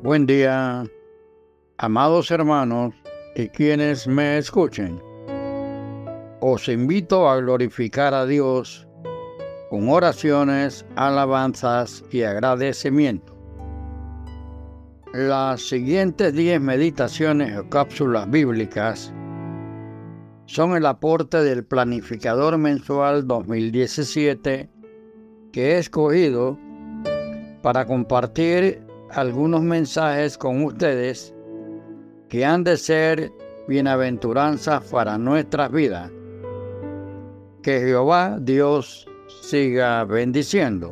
Buen día, amados hermanos y quienes me escuchen. Os invito a glorificar a Dios con oraciones, alabanzas y agradecimiento. Las siguientes 10 meditaciones o cápsulas bíblicas son el aporte del Planificador Mensual 2017 que he escogido para compartir algunos mensajes con ustedes que han de ser bienaventuranzas para nuestras vidas. Que Jehová Dios siga bendiciendo.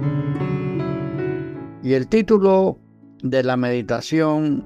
Y el título de la meditación: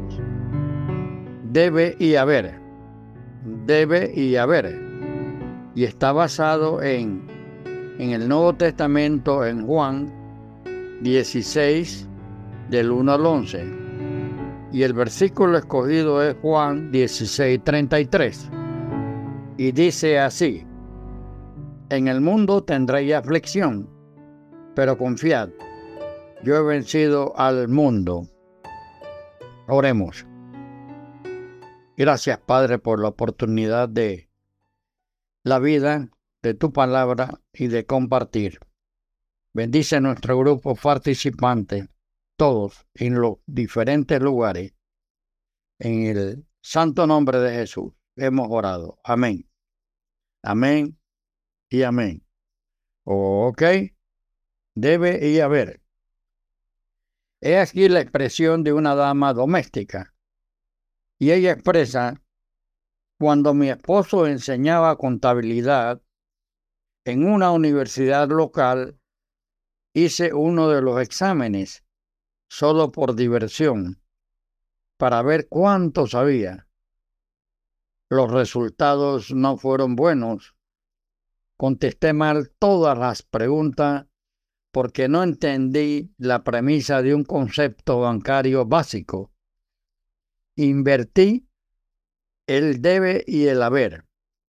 Debe y haber. Debe y haber. Y está basado en el Nuevo Testamento, en Juan 16, del 1 al 11. Y el versículo escogido es Juan 16:33. Y dice así: En el mundo tendréis aflicción, pero confiad, yo he vencido al mundo. Oremos. Gracias, Padre, por la oportunidad de la vida, de tu palabra y de compartir. Bendice nuestro grupo participante, todos en los diferentes lugares. En el santo nombre de Jesús hemos orado. Amén. Amén y amén. Ok. Debe y haber. He aquí la expresión de una dama doméstica. Y ella expresa: cuando mi esposo enseñaba contabilidad en una universidad local, hice uno de los exámenes solo por diversión, para ver cuánto sabía. Los resultados no fueron buenos. Contesté mal todas las preguntas porque no entendí la premisa de un concepto bancario básico. Invertí el debe y el haber.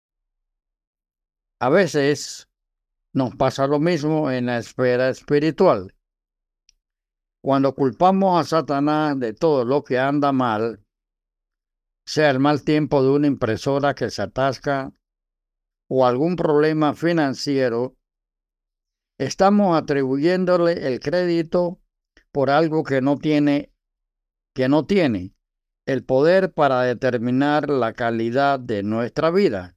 A veces nos pasa lo mismo en la esfera espiritual. Cuando culpamos a Satanás de todo lo que anda mal, sea el mal tiempo de una impresora que se atasca o algún problema financiero, estamos atribuyéndole el crédito por algo que no tiene el poder para determinar la calidad de nuestra vida.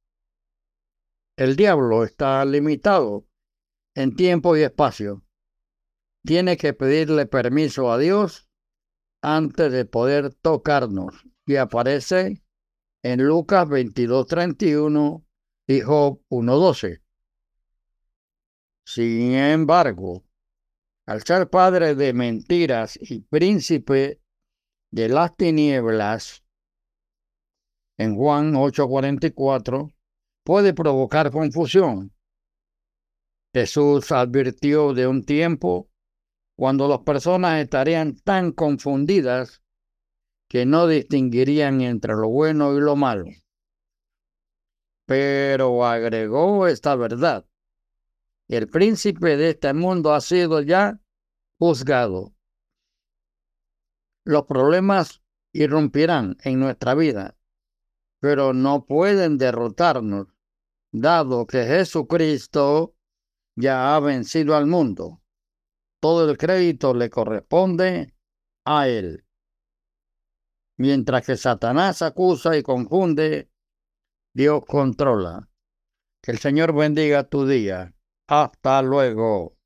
El diablo está limitado en tiempo y espacio. Tiene que pedirle permiso a Dios antes de poder tocarnos. Y aparece en Lucas 22:31 y Job 1:12. Sin embargo, al ser padre de mentiras y príncipe de las tinieblas, en Juan 8:44, puede provocar confusión. Jesús advirtió de un tiempo cuando las personas estarían tan confundidas que no distinguirían entre lo bueno y lo malo. Pero agregó esta verdad: el príncipe de este mundo ha sido ya juzgado. Los problemas irrumpirán en nuestra vida, pero no pueden derrotarnos, dado que Jesucristo ya ha vencido al mundo. Todo el crédito le corresponde a Él. Mientras que Satanás acusa y confunde, Dios controla. Que el Señor bendiga tu día. Hasta luego.